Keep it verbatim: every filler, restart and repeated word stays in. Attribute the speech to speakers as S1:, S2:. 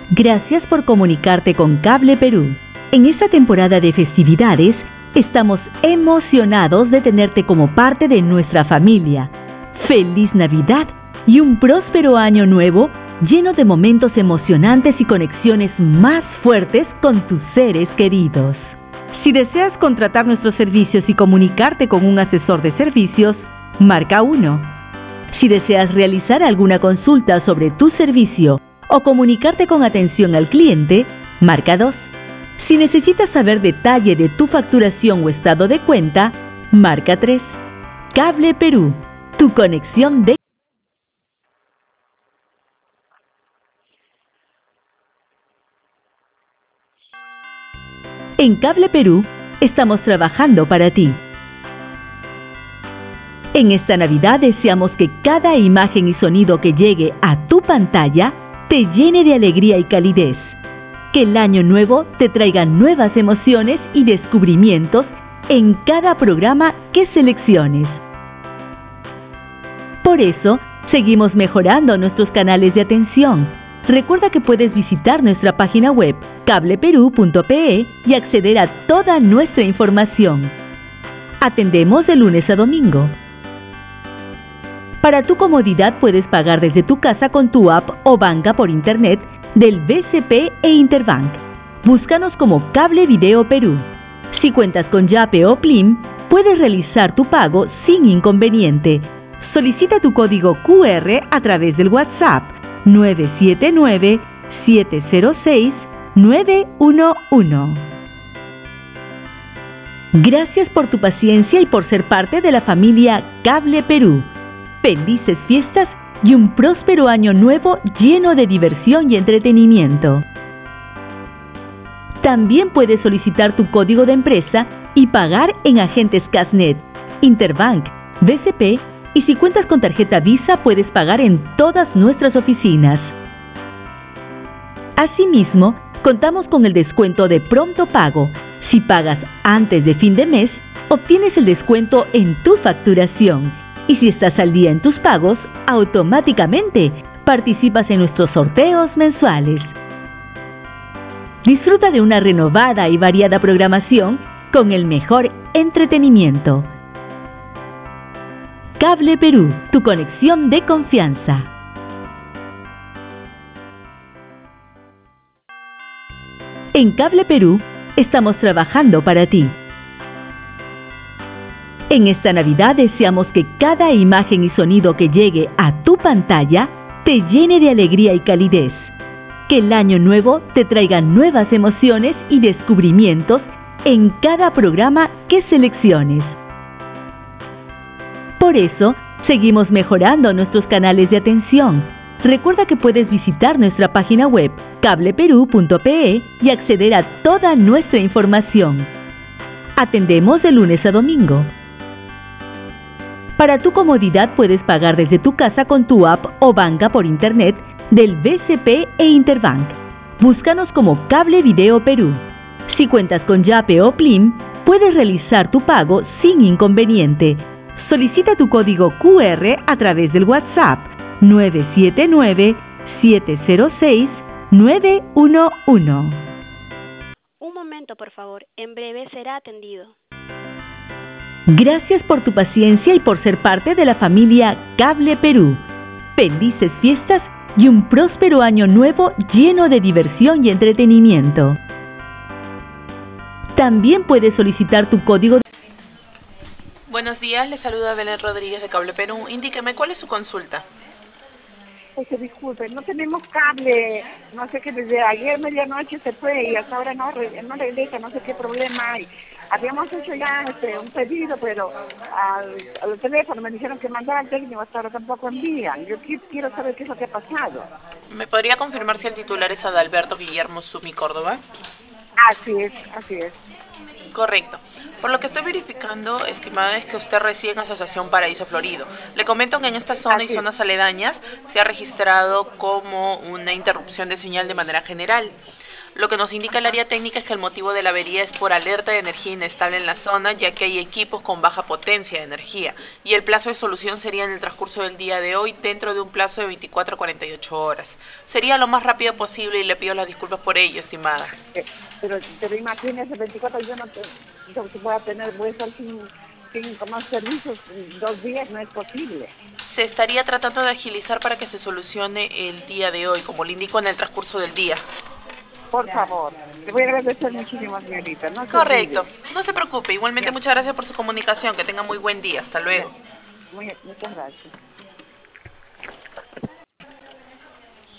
S1: Gracias por comunicarte con Cable Perú. En esta temporada de festividades, estamos emocionados de tenerte como parte de nuestra familia. ¡Feliz Navidad y un próspero año nuevo lleno de momentos emocionantes y conexiones más fuertes con tus seres queridos! Si deseas contratar nuestros servicios y comunicarte con un asesor de servicios, marca uno. Si deseas realizar alguna consulta sobre tu servicio o comunicarte con atención al cliente, marca dos. Si necesitas saber detalle de tu facturación o estado de cuenta, marca tres. Cable Perú, tu conexión de... En Cable Perú, estamos trabajando para ti. En esta Navidad deseamos que cada imagen y sonido que llegue a tu pantalla te llene de alegría y calidez. Que el año nuevo te traiga nuevas emociones y descubrimientos en cada programa que selecciones. Por eso, seguimos mejorando nuestros canales de atención. Recuerda que puedes visitar nuestra página web cable perú punto pe y acceder a toda nuestra información. Atendemos de lunes a domingo. Para tu comodidad puedes pagar desde tu casa con tu app o banca por internet del B C P e Interbank. Búscanos como Cable Video Perú. Si cuentas con Yape o Plim, puedes realizar tu pago sin inconveniente. Solicita tu código Q R a través del WhatsApp nueve siete nueve, siete cero seis, nueve uno uno. Gracias por tu paciencia y por ser parte de la familia Cable Perú. Felices fiestas y un próspero año nuevo lleno de diversión y entretenimiento. También puedes solicitar tu código de empresa y pagar en agentes Casnet, Interbank, B C P y si cuentas con tarjeta Visa puedes pagar en todas nuestras oficinas. Asimismo, contamos con el descuento de pronto pago. Si pagas antes de fin de mes, obtienes el descuento en tu facturación. Y si estás al día en tus pagos, automáticamente participas en nuestros sorteos mensuales. Disfruta de una renovada y variada programación con el mejor entretenimiento. Cable Perú, tu conexión de confianza. En Cable Perú, estamos trabajando para ti. En esta Navidad deseamos que cada imagen y sonido que llegue a tu pantalla te llene de alegría y calidez. Que el año nuevo te traiga nuevas emociones y descubrimientos en cada programa que selecciones. Por eso, seguimos mejorando nuestros canales de atención. Recuerda que puedes visitar nuestra página web cable perú punto pe y acceder a toda nuestra información. Atendemos de lunes a domingo. Para tu comodidad puedes pagar desde tu casa con tu app o banca por internet del B C P e Interbank. Búscanos como Cable Video Perú. Si cuentas con Yape o Plim, puedes realizar tu pago sin inconveniente. Solicita tu código Q R a través del WhatsApp nueve siete nueve, siete cero seis, nueve uno uno.
S2: Un momento, por favor. En breve será atendido.
S1: Gracias por tu paciencia y por ser parte de la familia Cable Perú. Felices fiestas y un próspero año nuevo lleno de diversión y entretenimiento. También puedes solicitar tu código.
S3: Buenos días, le saluda Belén Rodríguez de Cable Perú. Indíqueme, ¿cuál es su consulta?
S4: Pues disculpe, no tenemos cable, no sé qué, desde ayer medianoche se fue y hasta ahora no, no regresa, no sé qué problema hay. Habíamos hecho ya este, un pedido, pero al, al teléfono me dijeron que mandara al técnico, hasta ahora tampoco envían. Yo quiero saber qué es lo que ha pasado.
S3: ¿Me podría confirmar si el titular es Adalberto Guillermo Sumi Córdoba?
S4: Así es, así es.
S3: Correcto. Por lo que estoy verificando, estimada, es que usted reside en Asociación Paraíso Florido. Le comento que en esta zona Así y zonas es. aledañas se ha registrado como una interrupción de señal de manera general. Lo que nos indica el área técnica es que el motivo de la avería es por alerta de energía inestable en la zona, ya que hay equipos con baja potencia de energía, y el plazo de solución sería en el transcurso del día de hoy, dentro de un plazo de veinticuatro a cuarenta y ocho horas. Sería lo más rápido posible y le pido las disculpas por ello, estimada.
S4: Pero, pero imagínese, veinticuatro yo no te, yo voy a tener, voy a estar sin, sin tomar servicios dos días, no es posible.
S3: Se estaría tratando de agilizar para que se solucione el día de hoy, como le indico, en el transcurso del día.
S4: Por favor, le voy a agradecer muchísimo, señorita. No se
S3: Correcto,
S4: olvide.
S3: no se preocupe. Igualmente, muchas gracias por su comunicación. Que tenga muy buen día. Hasta luego.
S4: Muy, muchas gracias.